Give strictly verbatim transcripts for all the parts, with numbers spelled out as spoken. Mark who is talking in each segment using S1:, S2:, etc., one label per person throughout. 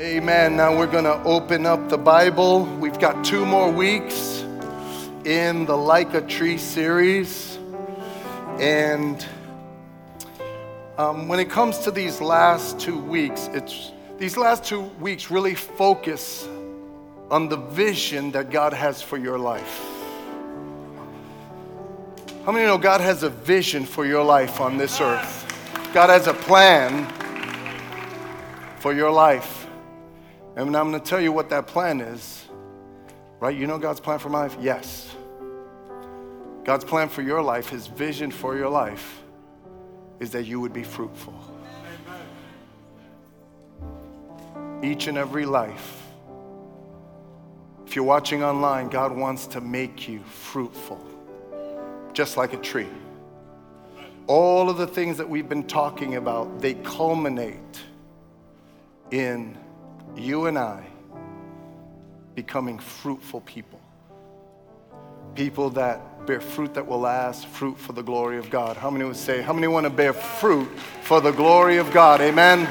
S1: Amen. Now we're going to open up the Bible. We've got two more weeks in the Like a Tree series. And um, when it comes to these last two weeks, it's these last two weeks really focus on the vision that God has for your life. How many know God has a vision for your life on this earth? God has a plan for your life. And I'm going to tell you what that plan is. Right? You know God's plan for my life? Yes. God's plan for your life, His vision for your life, is that you would be fruitful. Each and every life. If you're watching online, God wants to make you fruitful, just like a tree. All of the things that we've been talking about, they culminate in you and I becoming fruitful people. People that bear fruit that will last, fruit for the glory of God. How many would say, how many want to bear fruit for the glory of God? Amen.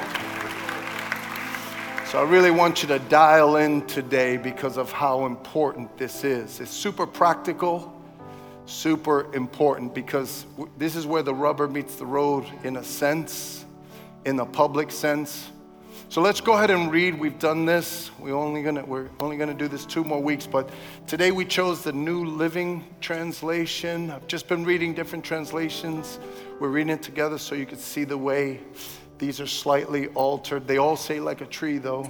S1: So I really want you to dial in today because of how important this is. It's super practical, super important, because this is where the rubber meets the road in a sense, in a public sense. So let's go ahead and read. We've done this. We're only gonna we're only gonna do this two more weeks, but today we chose the New Living Translation. I've just been reading different translations. We're reading it together so you can see the way these are slightly altered. They all say like a tree, though.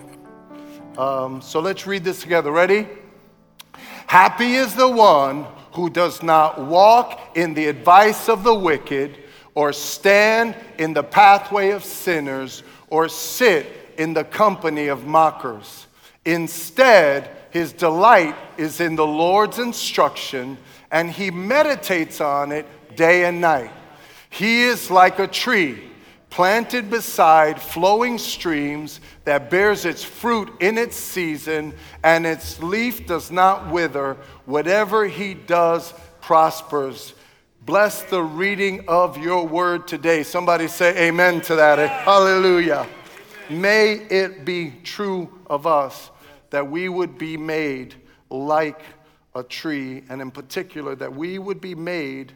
S1: Um, so let's read this together. Ready? Happy is the one who does not walk in the advice of the wicked, or stand in the pathway of sinners, or sit in the company of mockers. Instead, his delight is in the Lord's instruction, and he meditates on it day and night. He is like a tree planted beside flowing streams that bears its fruit in its season, and its leaf does not wither. Whatever he does prospers. Bless the reading of your word today. Somebody say amen to that. Hallelujah. May it be true of us that we would be made like a tree, and in particular that we would be made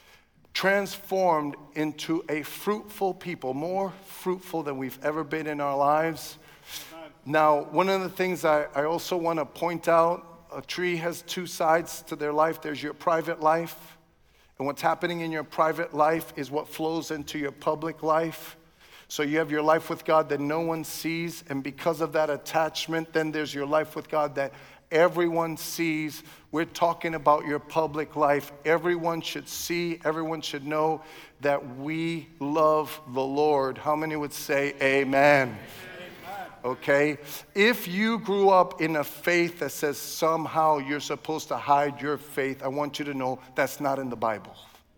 S1: transformed into a fruitful people, more fruitful than we've ever been in our lives. Now, one of the things I, I also want to point out, a tree has two sides to their life. There's your private life, and what's happening in your private life is what flows into your public life. So you have your life with God that no one sees, and because of that attachment, then there's your life with God that everyone sees. We're talking about your public life. Everyone should see, everyone should know that we love the Lord. How many would say amen? Okay? If you grew up in a faith that says somehow you're supposed to hide your faith, I want you to know that's not in the Bible.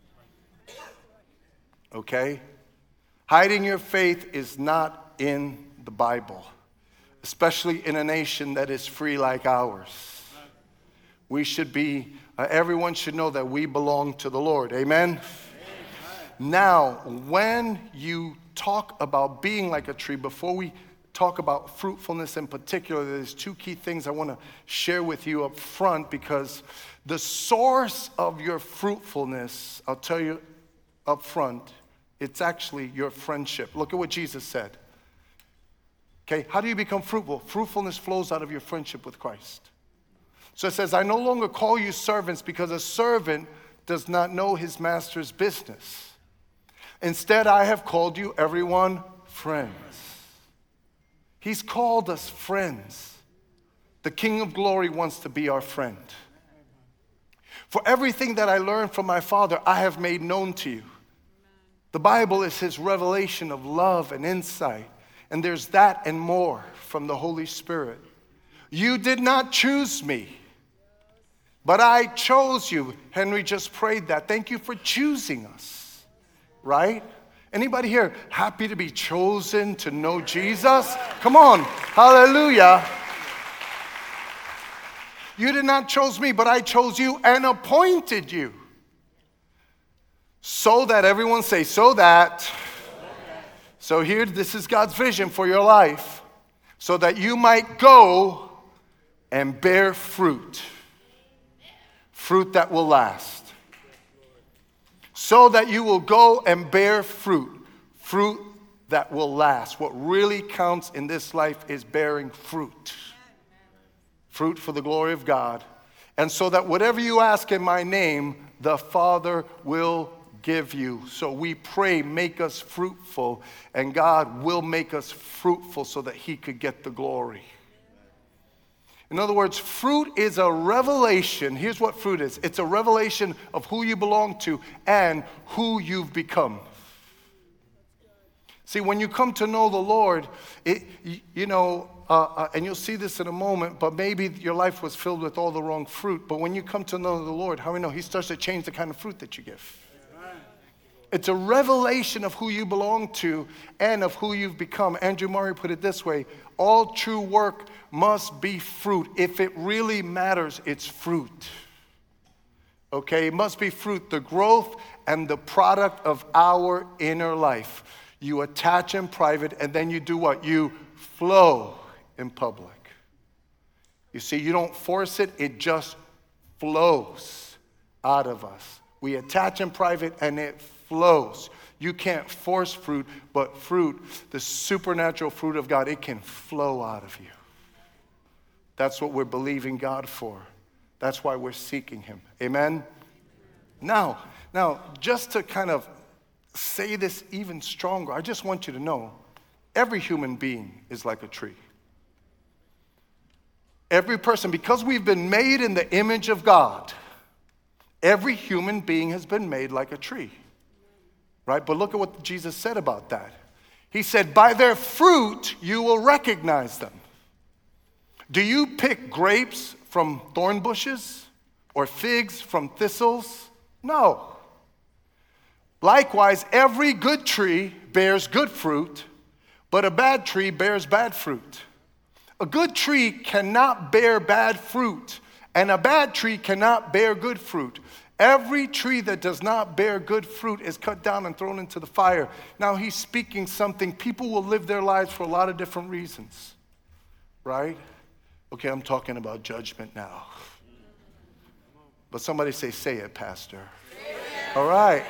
S1: Okay? Hiding your faith is not in the Bible, especially in a nation that is free like ours. We should be, uh, everyone should know that we belong to the Lord. Amen? Amen? Now, when you talk about being like a tree, before we talk about fruitfulness in particular, there's two key things I want to share with you up front, because the source of your fruitfulness, I'll tell you up front, it's actually your friendship. Look at what Jesus said. Okay, how do you become fruitful? Fruitfulness flows out of your friendship with Christ. So it says, I no longer call you servants, because a servant does not know his master's business. Instead, I have called you, everyone, friends. He's called us friends. The King of Glory wants to be our friend. For everything that I learned from my Father, I have made known to you. The Bible is His revelation of love and insight. And there's that and more from the Holy Spirit. You did not choose me, but I chose you. Henry just prayed that. Thank you for choosing us. Right? Anybody here happy to be chosen to know Jesus? Come on. Hallelujah. You did not choose me, but I chose you and appointed you. So that, everyone say, so that. So here, this is God's vision for your life. so that you might go and bear fruit. Fruit that will last. So that you will go and bear fruit. Fruit that will last. What really counts in this life is bearing fruit. Fruit for the glory of God. And so that whatever you ask in my name, the Father will give you. So we pray, make us fruitful, and God will make us fruitful so that he could get the glory. In other words, fruit is a revelation. Here's what fruit is. It's a revelation of who you belong to and who you've become. See, when you come to know the Lord, it, you know, uh, uh, and you'll see this in a moment, but maybe your life was filled with all the wrong fruit. But when you come to know the Lord, how many know he starts to change the kind of fruit that you give? It's a revelation of who you belong to and of who you've become. Andrew Murray put it this way: all true work must be fruit. If it really matters, it's fruit. Okay, it must be fruit, the growth and the product of our inner life. You attach in private, and then you do what? You flow in public. You see, you don't force it, it just flows out of us. We attach in private, and it flows. You can't force fruit, but fruit, the supernatural fruit of God, it can flow out of you. That's what we're believing God for. That's why we're seeking him. Amen? Now, now, just to kind of say this even stronger, I just want you to know, every human being is like a tree. Every person, because we've been made in the image of God, every human being has been made like a tree. Right? But look at what Jesus said about that. He said, by their fruit you will recognize them. Do you pick grapes from thorn bushes or figs from thistles? No. Likewise, every good tree bears good fruit, but a bad tree bears bad fruit. A good tree cannot bear bad fruit, and a bad tree cannot bear good fruit. Every tree that does not bear good fruit is cut down and thrown into the fire. Now he's speaking something. People will live their lives for a lot of different reasons, right? Okay, I'm talking about judgment now. But somebody say, say it, Pastor. All right.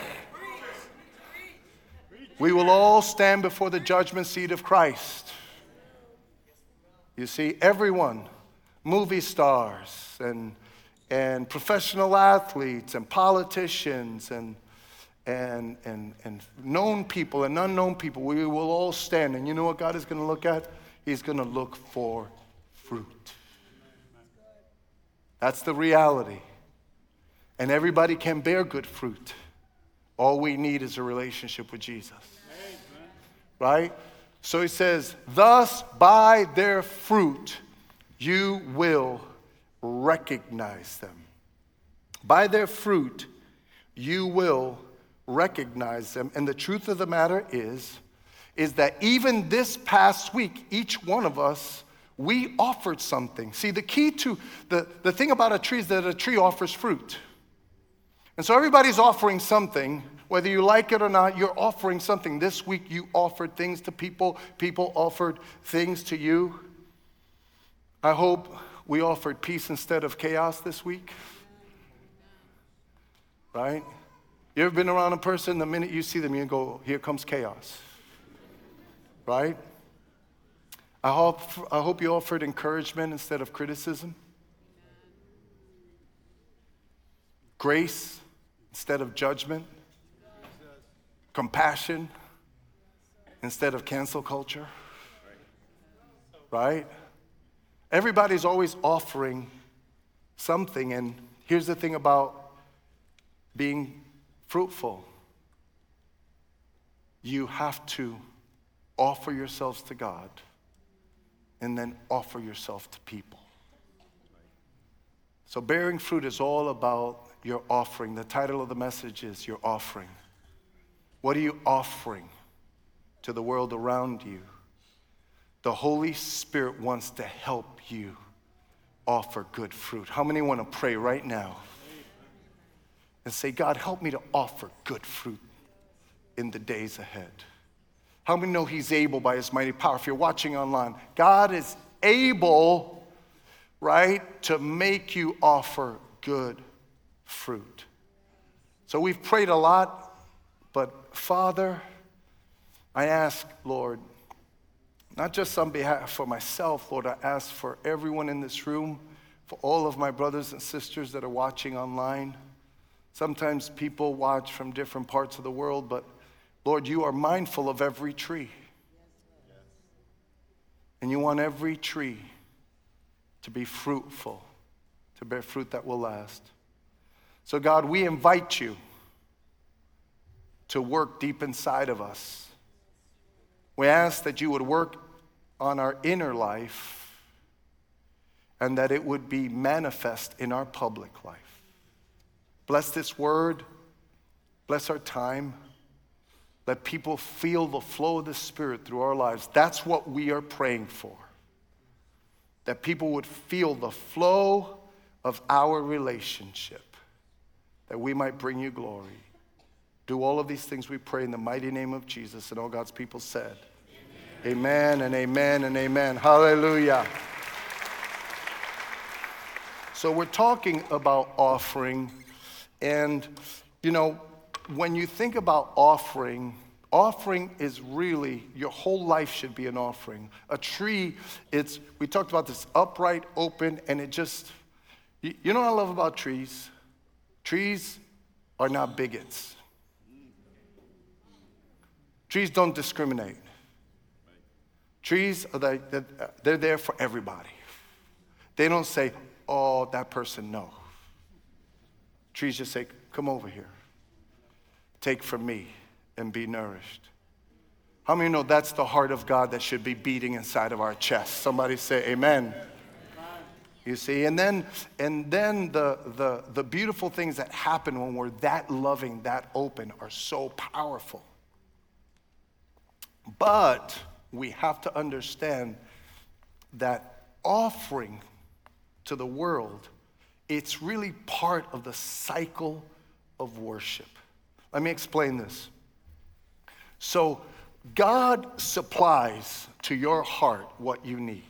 S1: We will all stand before the judgment seat of Christ. You see, everyone, movie stars and and professional athletes and politicians and, and, and, and known people and unknown people, we will all stand. And you know what God is going to look at? He's going to look for fruit. That's the reality. And everybody can bear good fruit. All we need is a relationship with Jesus. Right? So he says, thus by their fruit you will recognize them. By their fruit, you will recognize them. And the truth of the matter is, is that even this past week, each one of us, we offered something. See, the key to, the, the thing about a tree is that a tree offers fruit. And so everybody's offering something. Whether you like it or not, you're offering something. This week you offered things to people. People offered things to you. I hope we offered peace instead of chaos this week. Right? You ever been around a person, the minute you see them, you go, here comes chaos. Right? I hope, I hope you offered encouragement instead of criticism. Grace instead of judgment. Compassion instead of cancel culture. Right? Everybody's always offering something, and here's the thing about being fruitful. You have to offer yourselves to God and then offer yourself to people. So bearing fruit is all about your offering. The title of the message is your offering. What are you offering to the world around you? The Holy Spirit wants to help you offer good fruit. How many want to pray right now and say, God, help me to offer good fruit in the days ahead? How many know he's able by his mighty power? If you're watching online, God is able, right, to make you offer good fruit. So we've prayed a lot, but Father, I ask, Lord, not just on behalf for myself, Lord, I ask for everyone in this room, for all of my brothers and sisters that are watching online. Sometimes people watch from different parts of the world, but Lord, you are mindful of every tree. And you want every tree to be fruitful, to bear fruit that will last. So God, we invite you to work deep inside of us. We ask that you would work on our inner life and that it would be manifest in our public life. Bless this word. Bless our time. Let people feel the flow of the Spirit through our lives. That's what we are praying for. That people would feel the flow of our relationship. That we might bring you glory. Do all of these things we pray in the mighty name of Jesus. And all God's people said, amen, amen and amen and amen. Hallelujah. So we're talking about offering. And, you know, when you think about offering, offering is really, your whole life should be an offering. A tree, it's, we talked about this, upright, open, and it just, you, you know what I love about trees? Trees are not bigots. Trees don't discriminate. Trees, are like, they're there for everybody. They don't say, oh, that person, no. Trees just say, come over here. Take from me and be nourished. How many know that's the heart of God that should be beating inside of our chest? Somebody say amen. You see, and then and then the, the, the beautiful things that happen when we're that loving, that open are so powerful. But we have to understand that offering to the world, it's really part of the cycle of worship. Let me explain this. So God supplies to your heart what you need.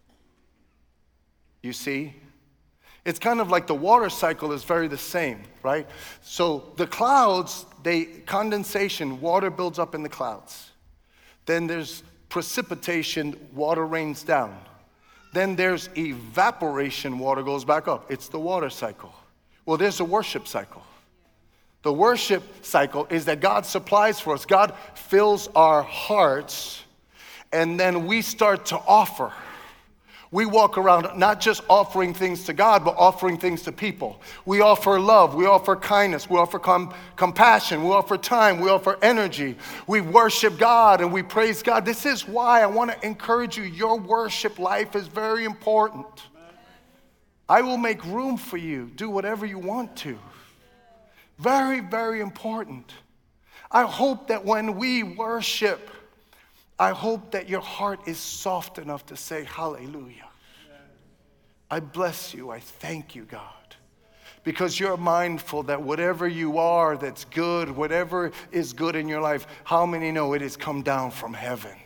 S1: You see? It's kind of like the water cycle is very the same, right? So the clouds, they condensation, water builds up in the clouds. Then there's precipitation, water rains down. Then there's evaporation, water goes back up. It's the water cycle. Well, there's a worship cycle. The worship cycle is that God supplies for us. God fills our hearts, and then we start to offer. We walk around not just offering things to God, but offering things to people. We offer love. We offer kindness. We offer com- compassion. We offer time. We offer energy. We worship God and we praise God. This is why I want to encourage you. Your worship life is very important. I will make room for you. Do whatever you want to. Very, very important. I hope that when we worship, I hope that your heart is soft enough to say, hallelujah. I bless you. I thank you, God. Because you're mindful that whatever you are that's good, whatever is good in your life, how many know it has come down from heaven?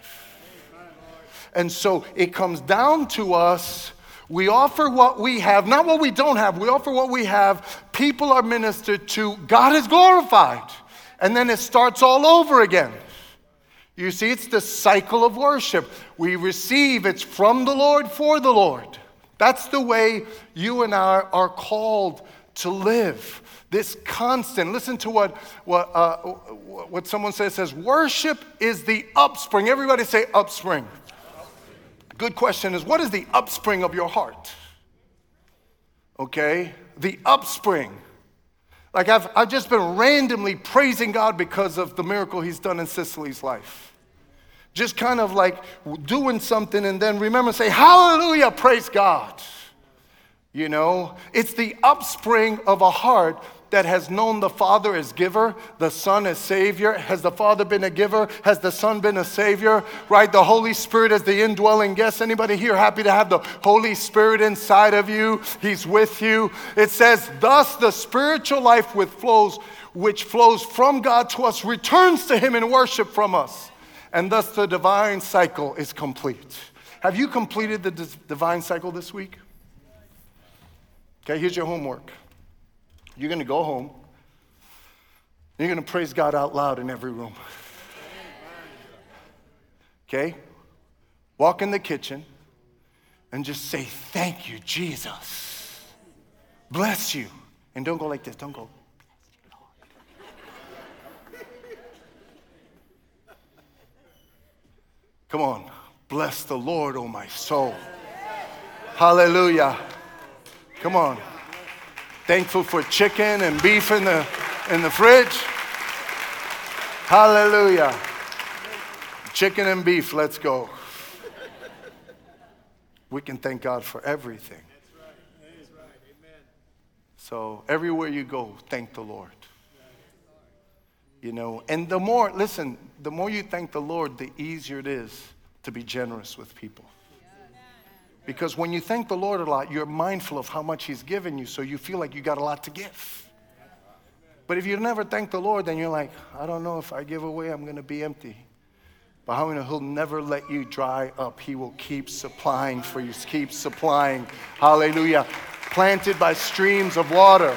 S1: And so it comes down to us. We offer what we have, not what we don't have. We offer what we have. People are ministered to. God is glorified. And then it starts all over again. You see, it's the cycle of worship. We receive, it's from the Lord, for the Lord. That's the way you and I are called to live. This constant, listen to what, what, uh, what someone says, says, worship is the upspring. Everybody say upspring. Good question is, what is the upspring of your heart? Okay, the upspring. Like I've, I've just been randomly praising God because of the miracle he's done in Cicely's life. Just kind of like doing something and then remember, say, hallelujah, praise God. You know, it's the upspring of a heart that has known the Father as giver, the Son as Savior. Has the Father been a giver? Has the Son been a Savior? Right? The Holy Spirit as the indwelling guest. Anybody here happy to have the Holy Spirit inside of you? He's with you. It says, thus the spiritual life which flows, which flows from God to us returns to Him in worship from us. And thus the divine cycle is complete. Have you completed the dis- divine cycle this week? Okay, here's your homework. You're going to go home. You're going to praise God out loud in every room. Okay? Walk in the kitchen and just say, thank you, Jesus. Bless you. And don't go like this. Don't go. Come on. Bless the Lord, oh my soul. Hallelujah. Come on. Thankful for chicken and beef in the, in the fridge. Hallelujah. Chicken and beef, let's go. We can thank God for everything. So everywhere you go, thank the Lord. You know, and the more, listen, the more you thank the Lord, the easier it is to be generous with people. Because when you thank the Lord a lot, you're mindful of how much He's given you, so you feel like you got a lot to give. But if you never thank the Lord, then you're like, I don't know, if I give away, I'm going to be empty. But how many know He'll never let you dry up? He will keep supplying for you, keep supplying. Hallelujah. Planted by streams of water.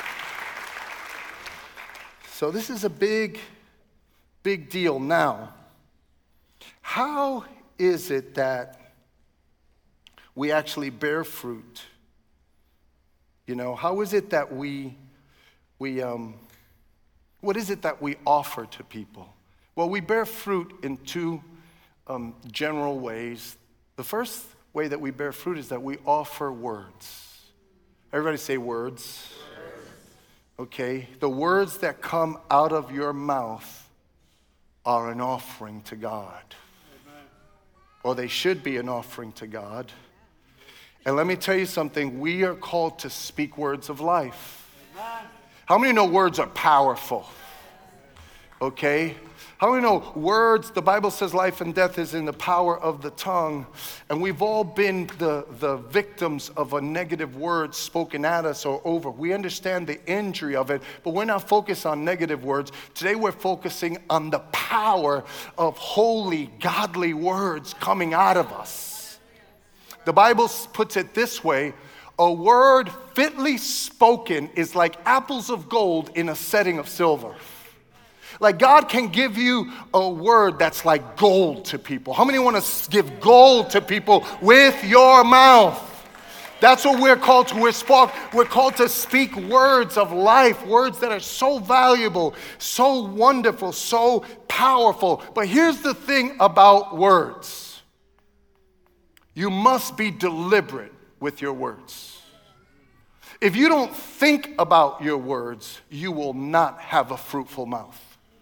S1: So this is a big, big deal. Now, how is it that we actually bear fruit? You know, how is it that we, we um, what is it that we offer to people? Well, we bear fruit in two um, general ways. The first way that we bear fruit is that we offer words. Everybody say words. Okay, the words that come out of your mouth are an offering to God. Amen. Or they should be an offering to God. And let me tell you something, we are called to speak words of life. Amen. How many know words are powerful? Okay? How many know words, the Bible says life and death is in the power of the tongue. And we've all been the, the victims of a negative word spoken at us or over. We understand the injury of it, but we're not focused on negative words. Today we're focusing on the power of holy, godly words coming out of us. The Bible puts it this way, a word fitly spoken is like apples of gold in a setting of silver. Like God can give you a word that's like gold to people. How many want to give gold to people with your mouth? That's what we're called to. We're, spoke, we're called to speak words of life, words that are so valuable, so wonderful, so powerful. But here's the thing about words. You must be deliberate with your words. If you don't think about your words, you will not have a fruitful mouth.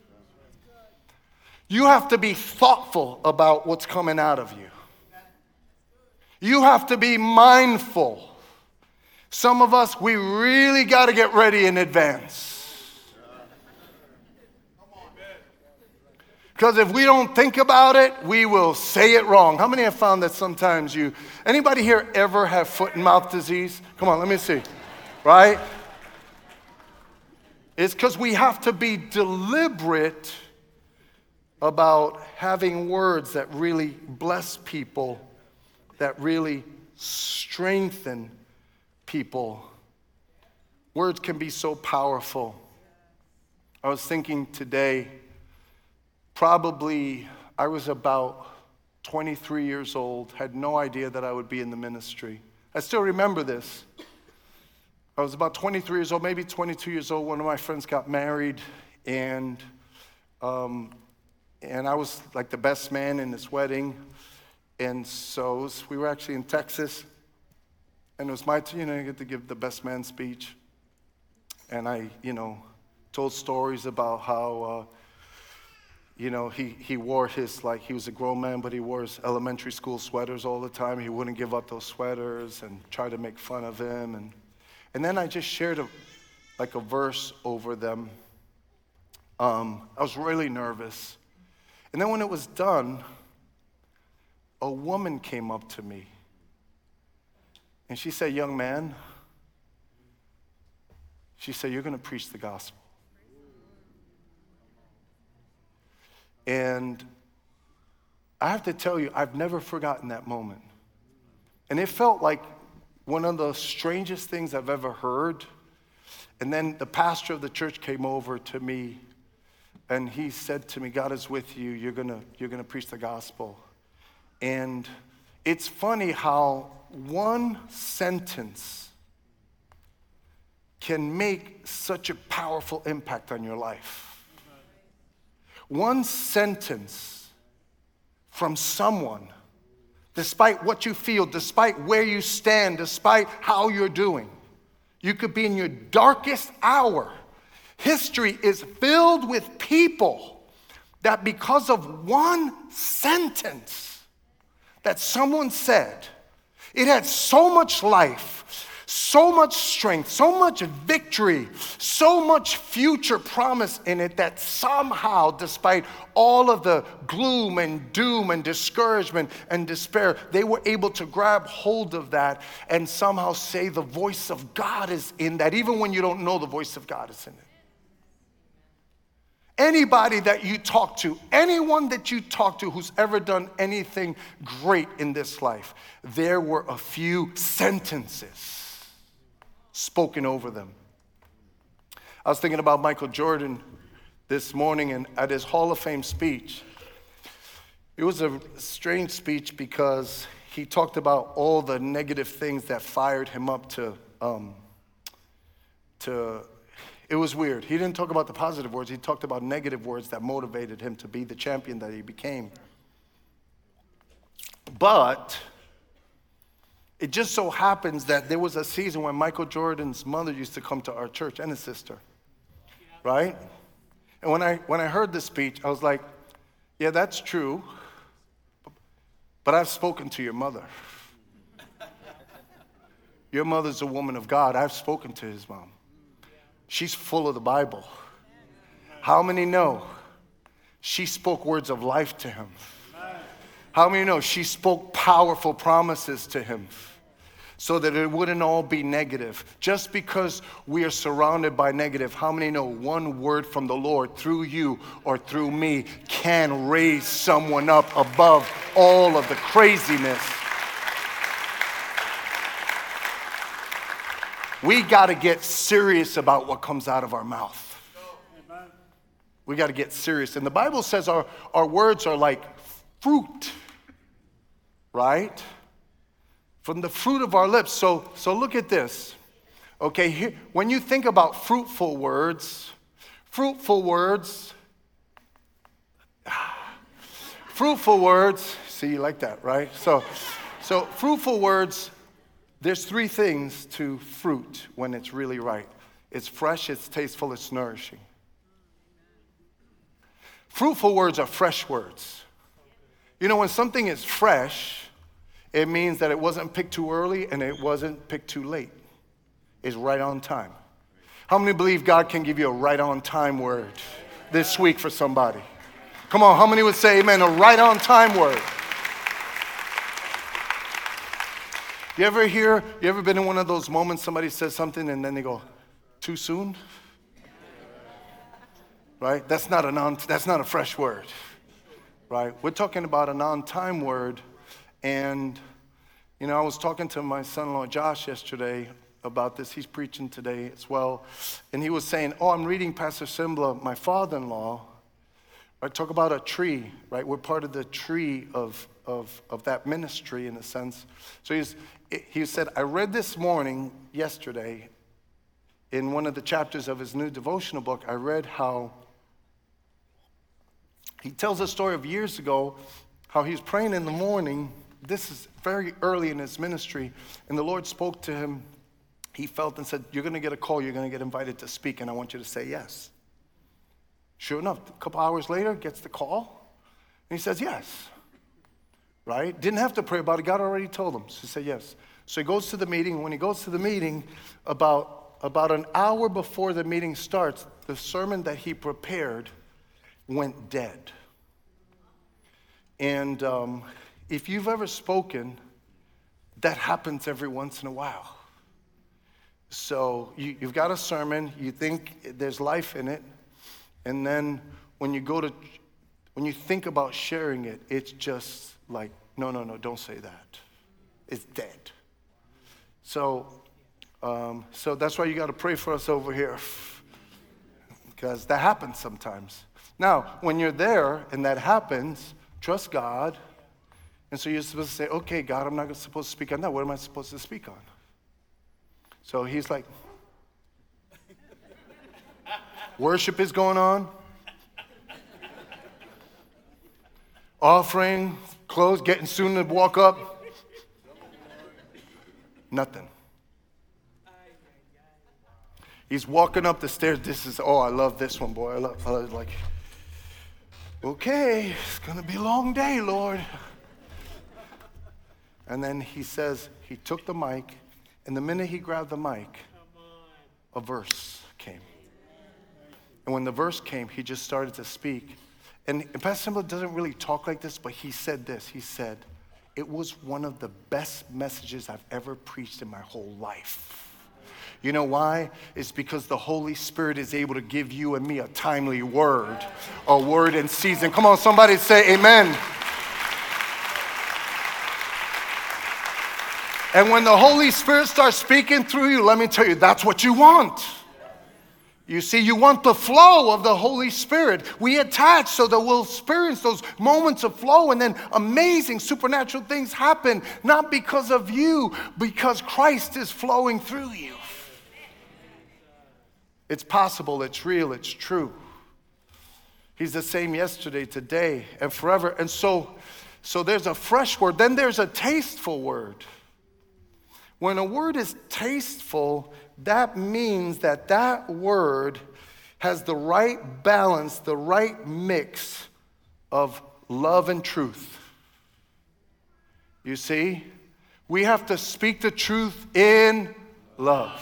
S1: You have to be thoughtful about what's coming out of you. You have to be mindful. Some of us, we really got to get ready in advance. Because if we don't think about it, we will say it wrong. How many have found that sometimes you, anybody here ever have foot and mouth disease? Come on, let me see. Right? It's because we have to be deliberate about having words that really bless people, that really strengthen people. Words can be so powerful. I was thinking today, probably I was about twenty-three years old, had no idea that I would be in the ministry. I still remember this. I was about twenty-three years old, maybe twenty-two years old. One of my friends got married, and um, and I was like the best man in this wedding. And so it was, we were actually in Texas, and it was my, you know, I get to give the best man speech. And I, you know, told stories about how, uh, you know, he, he wore his, like, he was a grown man, but he wore his elementary school sweaters all the time. He wouldn't give up those sweaters and try to make fun of him. And, and then I just shared, a, like, a verse over them. Um, I was really nervous. And then when it was done, a woman came up to me. And she said, young man, she said, you're going to preach the gospel. And I have to tell you, I've never forgotten that moment. And it felt like one of the strangest things I've ever heard. And then the pastor of the church came over to me and he said to me, God is with you. You're gonna, you're gonna preach the gospel. And it's funny how one sentence can make such a powerful impact on your life. One sentence from someone, despite what you feel, despite where you stand, despite how you're doing. You could be in your darkest hour. History is filled with people that because of one sentence that someone said, it had so much life, so much strength, so much victory, so much future promise in it that somehow, despite all of the gloom and doom and discouragement and despair, they were able to grab hold of that and somehow say the voice of God is in that, even when you don't know the voice of God is in it. Anybody that you talk to, anyone that you talk to who's ever done anything great in this life, there were a few sentences spoken over them. I was thinking about Michael Jordan this morning, and at his Hall of Fame speech, it was a strange speech because he talked about all the negative things that fired him up to, um, to, it was weird. He didn't talk about the positive words. He talked about negative words that motivated him to be the champion that he became. But it just so happens that there was a season when Michael Jordan's mother used to come to our church, and his sister, right? And when I when I heard this speech, I was like, yeah, that's true, but I've spoken to your mother. Your mother's a woman of God. I've spoken to his mom. She's full of the Bible. How many know she spoke words of life to him? How many know she spoke powerful promises to him so that it wouldn't all be negative? Just because we are surrounded by negative, how many know one word from the Lord through you or through me can raise someone up above all of the craziness? We got to get serious about what comes out of our mouth. We got to get serious. And the Bible says our, our words are like fruit, right? From the fruit of our lips. So, so look at this. Okay, here, when you think about fruitful words, fruitful words, fruitful words, see, you like that, right? So, so fruitful words, there's three things to fruit when it's really right. It's fresh, it's tasteful, it's nourishing. Fruitful words are fresh words. You know, when something is fresh, it means that it wasn't picked too early and it wasn't picked too late. It's right on time. How many believe God can give you a right on time word this week for somebody? Come on, how many would say amen, a right on time word? You ever hear, you ever been in one of those moments somebody says something and then they go, too soon? Right? That's not a non, that's not a fresh word. Right? We're talking about an on-time word. And, you know, I was talking to my son-in-law Josh yesterday about this. He's preaching today as well. And he was saying, oh, I'm reading Pastor Simbla, my father-in-law. Right? Talk about a tree, right? We're part of the tree of, of, of that ministry in a sense. So he's, he said, I read this morning, yesterday, in one of the chapters of his new devotional book, I read how he tells a story of years ago, how he was praying in the morning. This is very early in his ministry, and the Lord spoke to him. He felt and said, you're going to get a call. You're going to get invited to speak, and I want you to say yes. Sure enough, a couple hours later, gets the call, and he says yes. Right? Didn't have to pray about it. God already told him. So he said yes. So he goes to the meeting. When he goes to the meeting, about, about an hour before the meeting starts, the sermon that he prepared went dead. And um, if you've ever spoken, that happens every once in a while. So you, you've got a sermon, you think there's life in it, and then when you go to when you think about sharing it, it's just like, no, no, no, don't say that. It's dead. So, um, so that's why you got to pray for us over here, because that happens sometimes. Now, when you're there and that happens, trust God. And so you're supposed to say, okay, God, I'm not supposed to speak on that. What am I supposed to speak on? So he's like, worship is going on. Offering, clothes, getting soon to walk up. Nothing. He's walking up the stairs. This is, oh, I love this one, boy. I love, I love like, okay, it's going to be a long day, Lord. And then he says, he took the mic, and the minute he grabbed the mic, a verse came. And when the verse came, he just started to speak. And Pastor Simba doesn't really talk like this, but he said this. He said, it was one of the best messages I've ever preached in my whole life. You know why? It's because the Holy Spirit is able to give you and me a timely word, a word in season. Come on, somebody say amen. And when the Holy Spirit starts speaking through you, let me tell you, that's what you want. You see, you want the flow of the Holy Spirit. We attach so that we'll experience those moments of flow, and then amazing supernatural things happen, not because of you, because Christ is flowing through you. It's possible, it's real, it's true. He's the same yesterday, today, and forever. And so, so there's a fresh word. Then there's a tasteful word. When a word is tasteful, that means that that word has the right balance, the right mix of love and truth. You see? We have to speak the truth in love.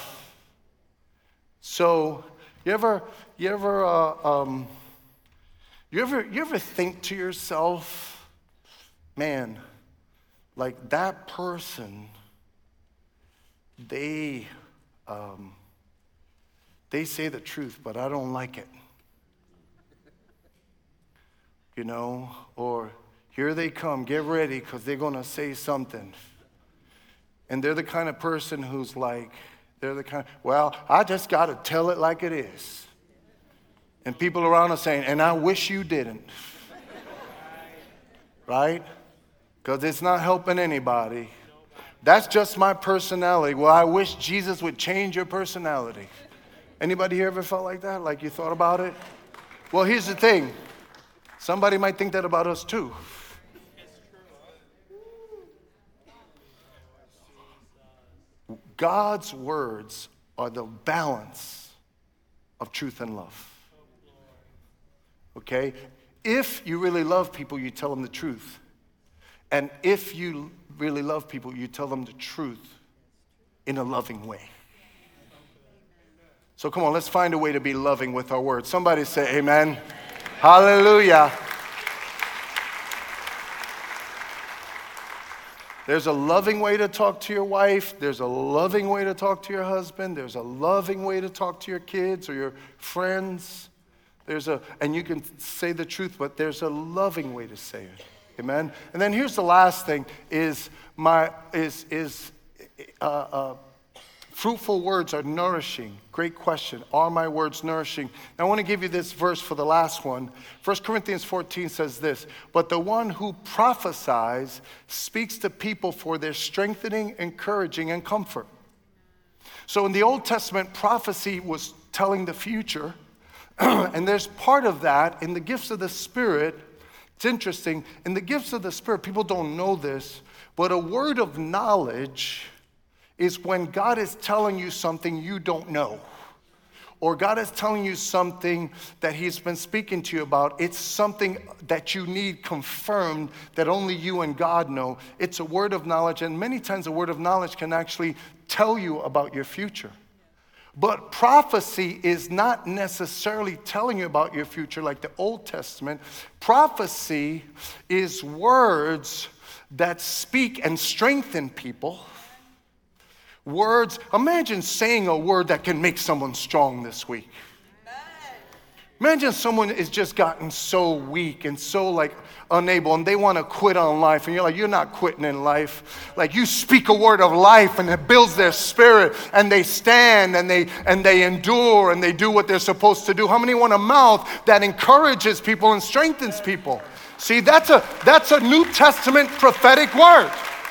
S1: So, you ever, you ever, uh, um, you ever, you ever think to yourself, man, like that person, they, um, they say the truth, but I don't like it. You know, or here they come, get ready, because they're going to say something. And they're the kind of person who's like, they're the kind of, well, I just got to tell it like it is. And people around are saying, and I wish you didn't. Right? Because it's not helping anybody. That's just my personality. Well, I wish Jesus would change your personality. Anybody here ever felt like that? Like you thought about it? Well, here's the thing. Somebody might think that about us too. God's words are the balance of truth and love. Okay? If you really love people, you tell them the truth. And if you really love people, you tell them the truth in a loving way. So come on, let's find a way to be loving with our words. Somebody say amen. Amen. Hallelujah. There's a loving way to talk to your wife. There's a loving way to talk to your husband. There's a loving way to talk to your kids or your friends. There's a, and you can say the truth, but there's a loving way to say it. Amen. And then here's the last thing: is my is is uh, uh, fruitful words are nourishing. Great question. Are my words nourishing? Now, I want to give you this verse for the last one. First Corinthians fourteen says this: but the one who prophesies speaks to people for their strengthening, encouraging, and comfort. So in the Old Testament, prophecy was telling the future. And there's part of that in the gifts of the Spirit. It's interesting. In the gifts of the Spirit, people don't know this, but a word of knowledge is when God is telling you something you don't know. Or God is telling you something that He's been speaking to you about. It's something that you need confirmed that only you and God know. It's a word of knowledge, and many times a word of knowledge can actually tell you about your future. But prophecy is not necessarily telling you about your future like the Old Testament. Prophecy is words that speak and strengthen people. Words, imagine saying a word that can make someone strong this week. Imagine someone has just gotten so weak and so like unable and they want to quit on life, and you're like, you're not quitting in life. Like, you speak a word of life and it builds their spirit, and they stand and they and they endure and they do what they're supposed to do. How many want a mouth that encourages people and strengthens people? See, that's a that's a New Testament prophetic word.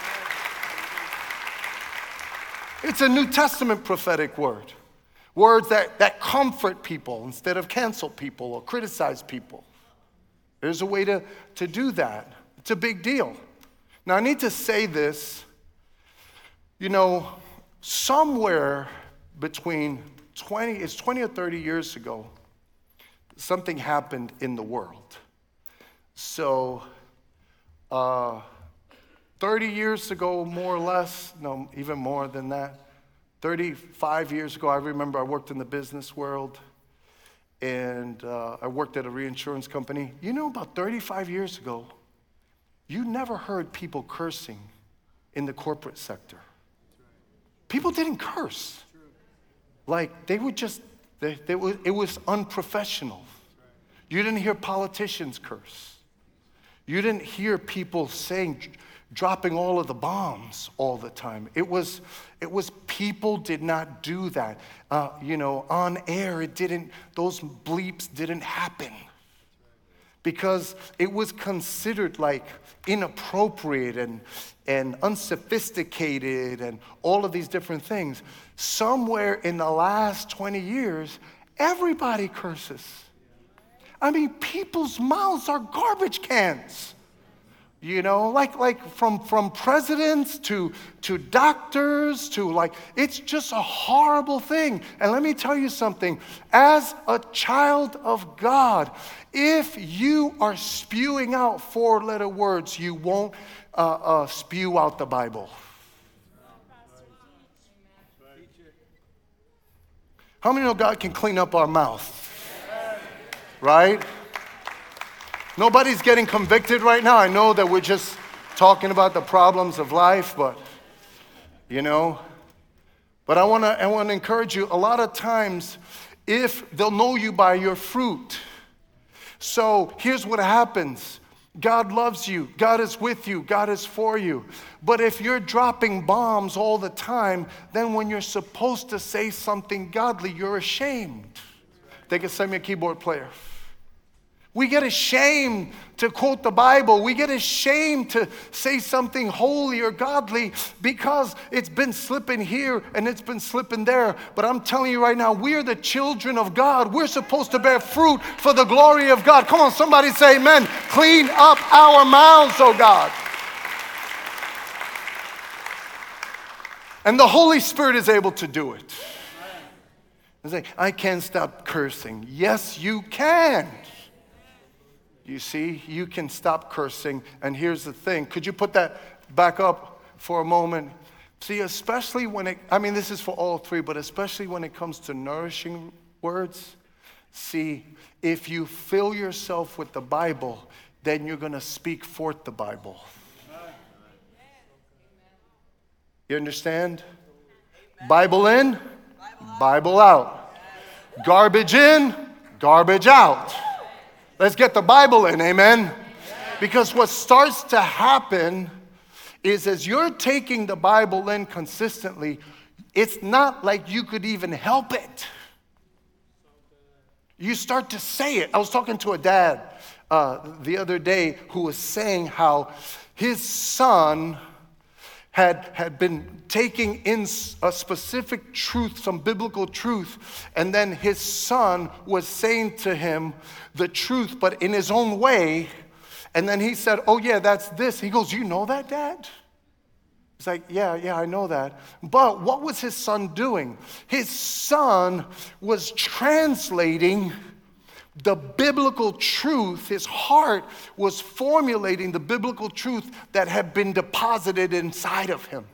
S1: It's a New Testament prophetic word. Words that, that comfort people instead of cancel people or criticize people. There's a way to, to do that. It's a big deal. Now, I need to say this. You know, somewhere between twenty, it's twenty or thirty years ago, something happened in the world. So, uh, thirty years ago, more or less, no, even more than that, thirty-five years ago, I remember I worked in the business world, and uh, I worked at a reinsurance company. You know, about thirty-five years ago, you never heard people cursing in the corporate sector. People didn't curse. Like, they would just, they, they were, it was unprofessional. You didn't hear politicians curse. You didn't hear people saying, dropping all of the bombs all the time. It was, it was people did not do that. Uh, you know, on air, it didn't, those bleeps didn't happen. Because it was considered like inappropriate and, and unsophisticated and all of these different things. Somewhere in the last twenty years, everybody curses. I mean, people's mouths are garbage cans. You know, like like from, from presidents to, to doctors to like, it's just a horrible thing. And let me tell you something. As a child of God, if you are spewing out four-letter words, you won't uh, uh, spew out the Bible. How many know God can clean up our mouth? Right? Nobody's getting convicted right now. I know that we're just talking about the problems of life, but, you know, but I want to I want to encourage you. A lot of times, if they'll know you by your fruit. So here's what happens. God loves you. God is with you. God is for you. But if you're dropping bombs all the time, then when you're supposed to say something godly, you're ashamed. They can send me a keyboard player. We get ashamed to quote the Bible. We get ashamed to say something holy or godly because it's been slipping here and it's been slipping there. But I'm telling you right now, we are the children of God. We're supposed to bear fruit for the glory of God. Come on, somebody say amen. Clean up our mouths, oh God. And the Holy Spirit is able to do it. I say, I can't stop cursing. Yes, you can. You see, you can stop cursing. And here's the thing. Could you put that back up for a moment? See, especially when it, I mean, this is for all three, but especially when it comes to nourishing words. See, if you fill yourself with the Bible, then you're going to speak forth the Bible. You understand? Bible in, Bible out. Garbage in, garbage out. Let's get the Bible in, amen? Because what starts to happen is as you're taking the Bible in consistently, it's not like you could even help it. You start to say it. I was talking to a dad uh, the other day who was saying how his son had, had been taking in a specific truth, some biblical truth, and then his son was saying to him the truth, but in his own way, and then he said, oh yeah, that's this. He goes, you know that, Dad? He's like, yeah, yeah, I know that. But what was his son doing? His son was translating the biblical truth. His heart was formulating the biblical truth that had been deposited inside of him.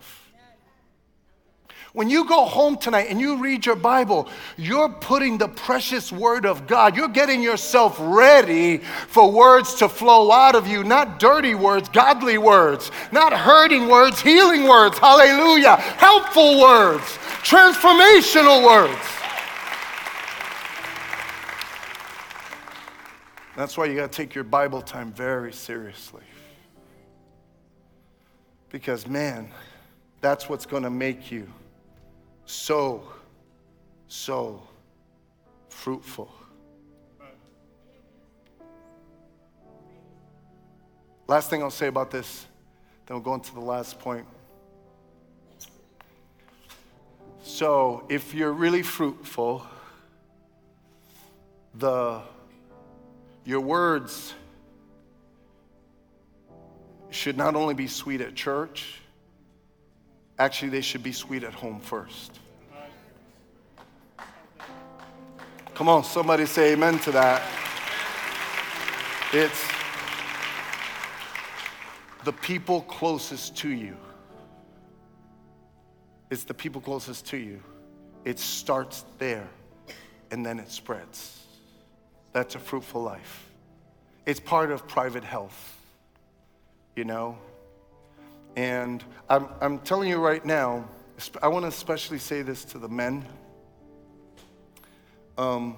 S1: When you go home tonight and you read your Bible, you're putting the precious word of God. You're getting yourself ready for words to flow out of you. Not dirty words, godly words. Not hurting words, healing words. Hallelujah. Helpful words. Transformational words. That's why you got to take your Bible time very seriously. Because, man, that's what's going to make you so, so fruitful. Last thing I'll say about this, then we'll go into the last point. So, if you're really fruitful, the your words should not only be sweet at church, actually they should be sweet at home first. Come on, somebody say amen to that. It's the people closest to you. It's the people closest to you. It starts there and then it spreads. That's a fruitful life. It's part of private health, you know? And I'm, I'm telling you right now, I want to especially say this to the men. Um,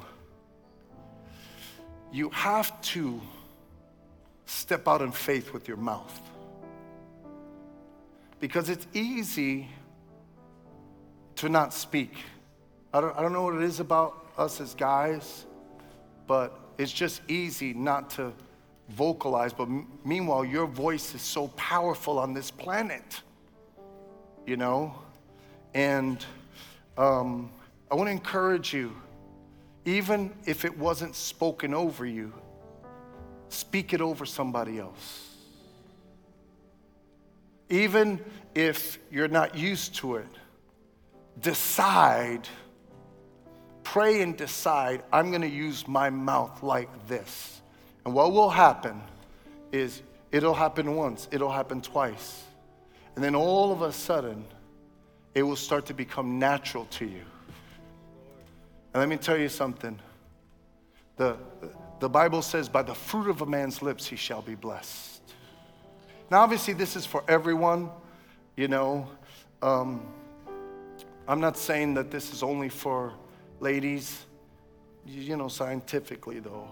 S1: you have to step out in faith with your mouth. Because it's easy to not speak. I don't, I don't know what it is about us as guys, but it's just easy not to vocalize. But m- meanwhile, your voice is so powerful on this planet, you know? And um, I want to encourage you, even if it wasn't spoken over you, speak it over somebody else. Even if you're not used to it, decide, pray and decide, I'm going to use my mouth like this. And what will happen is it'll happen once, it'll happen twice. And then all of a sudden, it will start to become natural to you. And let me tell you something. The, the Bible says, by the fruit of a man's lips, he shall be blessed. Now, obviously, this is for everyone, you know. Um, I'm not saying that this is only for ladies, you know, scientifically, though.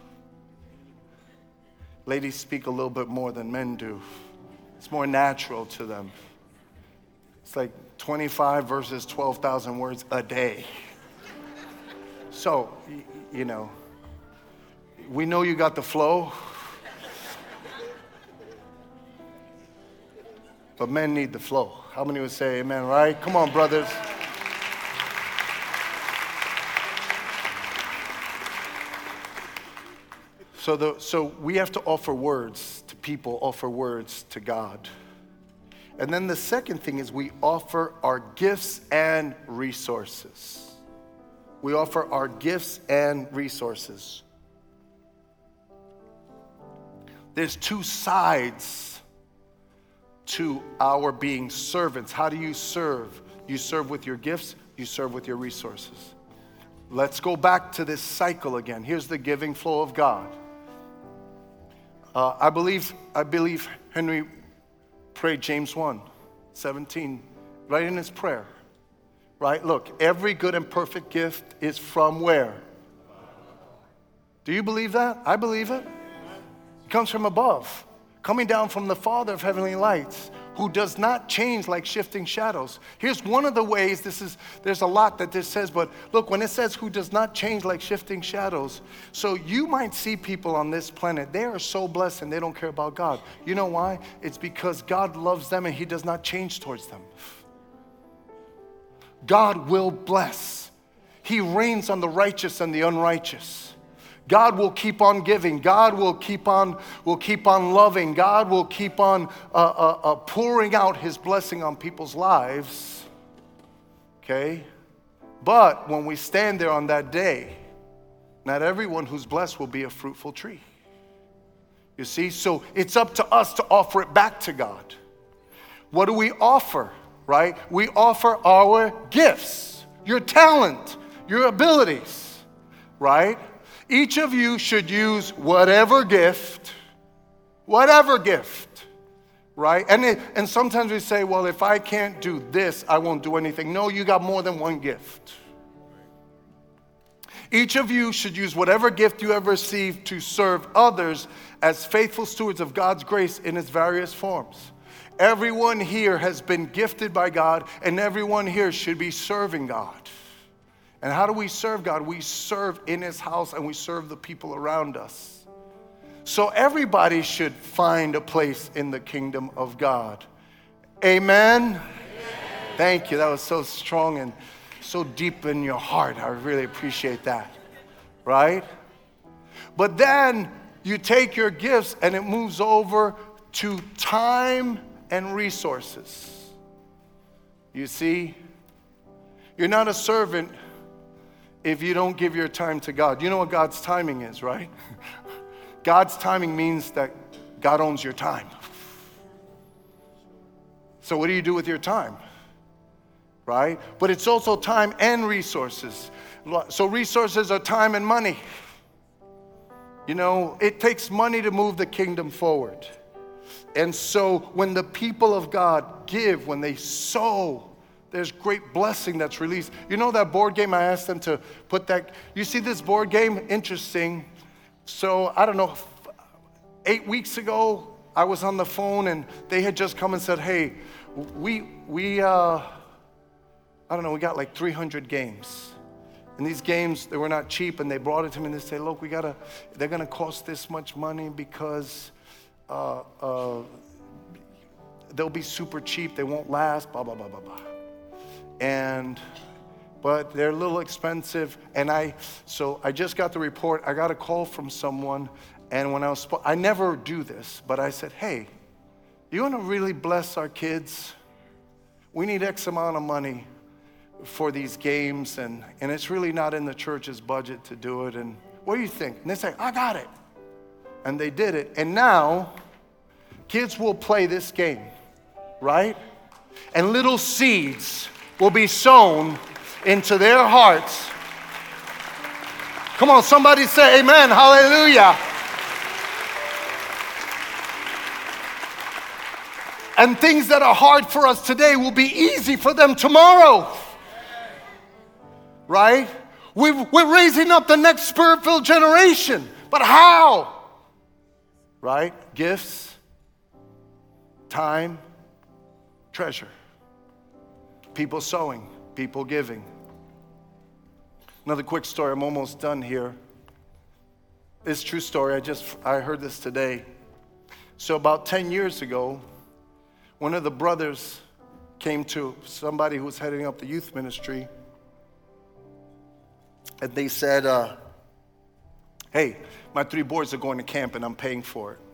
S1: Ladies speak a little bit more than men do. It's more natural to them. It's like twenty-five versus twelve thousand words a day. So, you know, we know you got the flow, but men need the flow. How many would say amen, right? Come on, brothers. So, the, so we have to offer words to people, offer words to God. And then the second thing is we offer our gifts and resources. We offer our gifts and resources. There's two sides to our being servants. How do you serve? You serve with your gifts, you serve with your resources. Let's go back to this cycle again. Here's the giving flow of God. Uh, I believe I believe Henry prayed James one seventeen right in his prayer. Right? Look, every good and perfect gift is from where? Do you believe that? I believe it. It comes from above, coming down from the Father of heavenly lights, who does not change like shifting shadows. Here's one of the ways, this is, there's a lot that this says, but look, when it says who does not change like shifting shadows, so you might see people on this planet, they are so blessed and they don't care about God. You know why? It's because God loves them and he does not change towards them. God will bless. He reigns on the righteous and the unrighteous. God will keep on giving. God will keep on, will keep on loving. God will keep on uh, uh, uh, pouring out his blessing on people's lives. Okay? But when we stand there on that day, not everyone who's blessed will be a fruitful tree. You see? So it's up to us to offer it back to God. What do we offer? Right? We offer our gifts, your talent, your abilities, right? Each of you should use whatever gift, whatever gift, right? And, it, and sometimes we say, well, if I can't do this, I won't do anything. No, you got more than one gift. Each of you should use whatever gift you have received to serve others as faithful stewards of God's grace in its various forms. Everyone here has been gifted by God, and everyone here should be serving God. And how do we serve God? We serve in His house, and we serve the people around us. So everybody should find a place in the kingdom of God. Amen? Amen. Thank you. That was so strong and so deep in your heart. I really appreciate that. Right? But then you take your gifts and it moves over to time and resources. You see, you're not a servant if you don't give your time to God. You know what God's timing is, right? God's timing means that God owns your time. So what do you do with your time? Right? But it's also time and resources. So resources are time and money. You know, it takes money to move the kingdom forward. And so when the people of God give, when they sow, there's great blessing that's released. You know that board game, I asked them to put that, you see this board game? Interesting. So I don't know, eight weeks ago, I was on the phone and they had just come and said, hey, we, we, uh, I don't know, we got like three hundred games. And these games, they were not cheap, and they brought it to me and they said, look, we gotta, they're gonna cost this much money because uh, uh, they'll be super cheap, they won't last, blah, blah, blah, blah, blah. And, but they're a little expensive. And I, so I just got the report, I got a call from someone, and when I was, I never do this, but I said, hey, you wanna really bless our kids? We need X amount of money for these games, and, and it's really not in the church's budget to do it. And what do you think? And they say, I got it. And they did it. And now, kids will play this game, right? And little seeds will be sown into their hearts. Come on, somebody say amen, hallelujah. And things that are hard for us today will be easy for them tomorrow. Right? We've, we're raising up the next spirit-filled generation. But how? Right? Gifts, time, treasure. People sowing, people giving. Another quick story. I'm almost done here. It's a true story. I just, I heard this today. So about ten years ago, one of the brothers came to somebody who was heading up the youth ministry. And they said, uh, hey, my three boys are going to camp and I'm paying for it.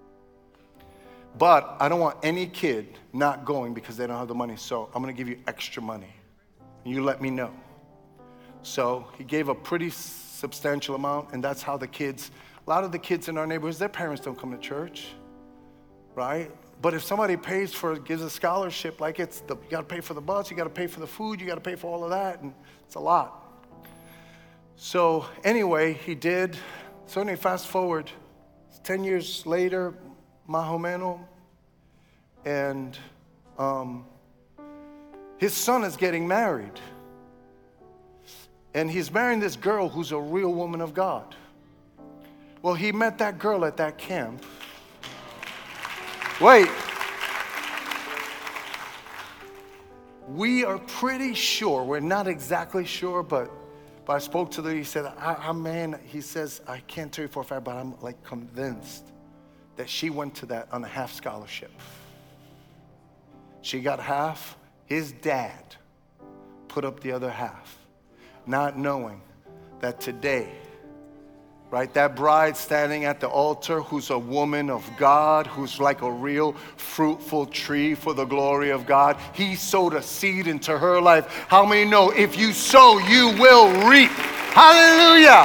S1: But I don't want any kid not going because they don't have the money. So I'm going to give you extra money. And you let me know. So he gave a pretty substantial amount, and that's how the kids, a lot of the kids in our neighborhoods, their parents don't come to church, right? But if somebody pays for, gives a scholarship, like it's the, you got to pay for the bus, you got to pay for the food, you got to pay for all of that, and it's a lot. So anyway, he did. So anyway, fast forward, ten years later, Mahomeno, and um, his son is getting married. And he's marrying this girl who's a real woman of God. Well, he met that girl at that camp. Wait. We are pretty sure, we're not exactly sure, but But I spoke to the, he said, I, I man, he says, I can't tell you for a fact, but I'm like convinced that she went to that on a half scholarship. She got half, his dad put up the other half, not knowing that today, right, that bride standing at the altar who's a woman of God, who's like a real fruitful tree for the glory of God, he sowed a seed into her life. How many know if you sow, you will reap? Hallelujah.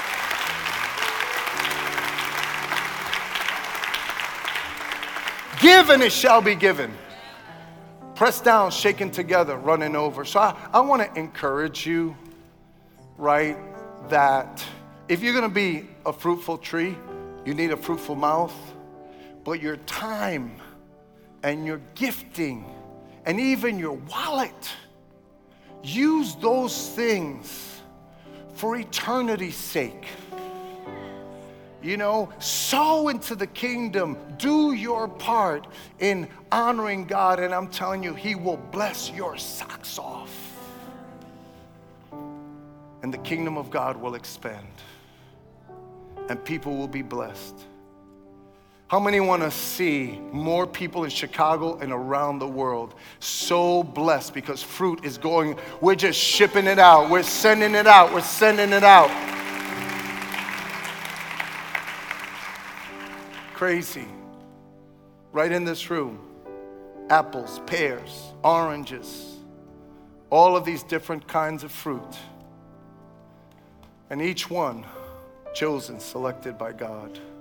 S1: Give and it shall be given. Pressed down, shaken together, running over. So I, I want to encourage you, right, that if you're going to be a fruitful tree, you need a fruitful mouth. But your time and your gifting and even your wallet, use those things for eternity's sake. You know, sow into the kingdom. Do your part in honoring God, and I'm telling you, He will bless your socks off. And the kingdom of God will expand, and people will be blessed. How many want to see more people in Chicago and around the world so blessed because fruit is going? We're just shipping it out. We're sending it out. We're sending it out. Crazy. Right in this room. Apples, pears, oranges, all of these different kinds of fruit. And each one chosen, selected by God.